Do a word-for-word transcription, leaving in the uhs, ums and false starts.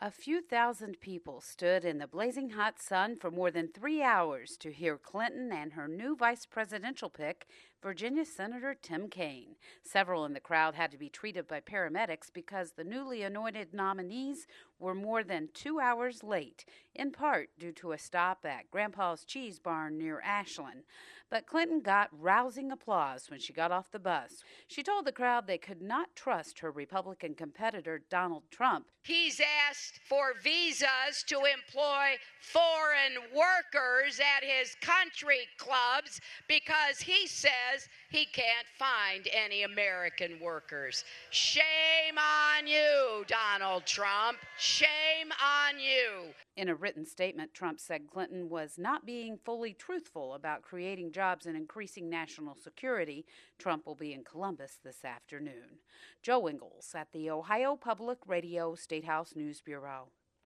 A few thousand people stood in the blazing hot sun for more than three hours to hear Clinton and her new vice presidential pick, Virginia Senator Tim Kaine. Several in the crowd had to be treated by paramedics because the newly anointed nominees were more than two hours late, in part due to a stop at Grandpa's Cheese Barn near Ashland. But Clinton got rousing applause when she got off the bus. She told the crowd they could not trust her Republican competitor, Donald Trump. He's asked for visas to employ foreign workers at his country clubs because he says he can't find any American workers. Shame on you, Donald Trump. Shame on you. In a written statement, Trump said Clinton was not being fully truthful about creating jobs and increasing national security. Trump will be in Columbus this afternoon. Joe Ingles at the Ohio Public Radio State House News Bureau.